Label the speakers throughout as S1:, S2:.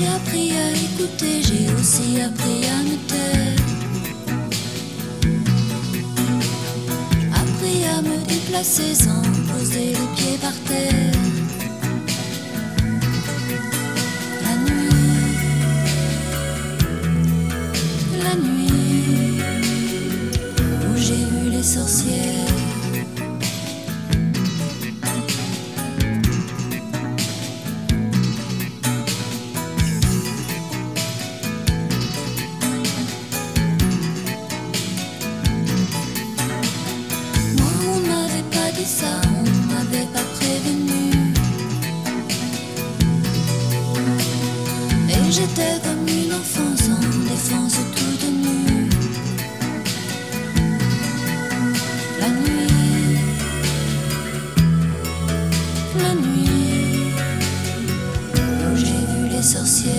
S1: J'ai appris à écouter, j'ai aussi appris à me taire. Appris à me déplacer sans poser les pieds par terre. La nuit où j'ai vu les sorcières. Ça, on m'avait pas prévenu. Et j'étais comme une enfant sans défense toute nue. La nuit où j'ai vu les sorcières.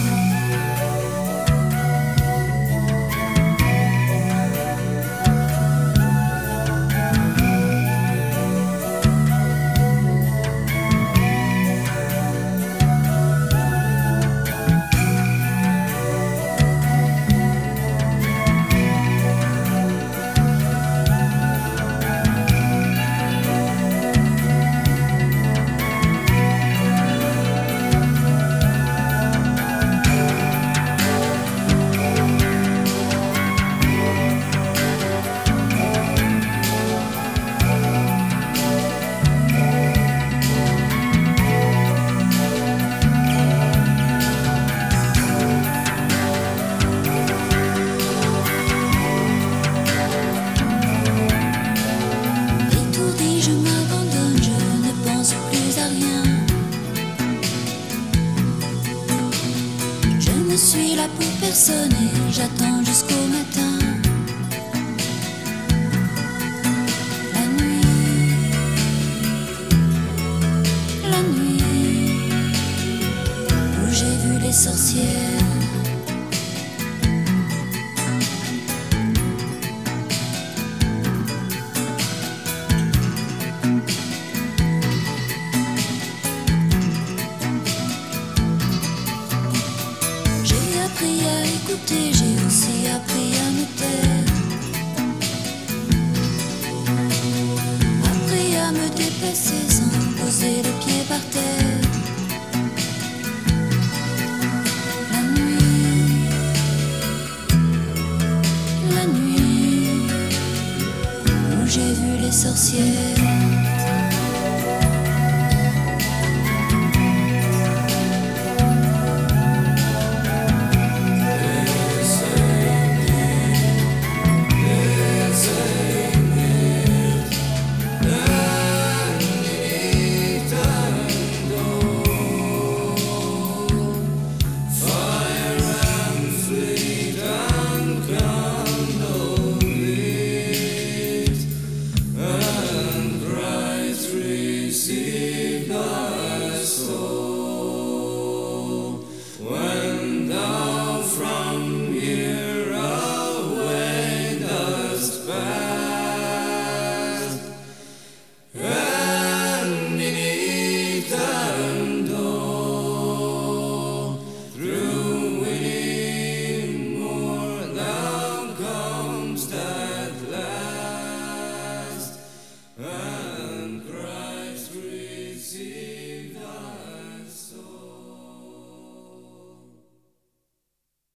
S1: Je suis là pour personne et j'attends jusqu'au matin. La nuit où j'ai vu les sorcières. J'ai appris à écouter, j'ai aussi appris à me taire. Appris à me déplacer sans poser les pieds par terre. La nuit où j'ai vu les sorcières.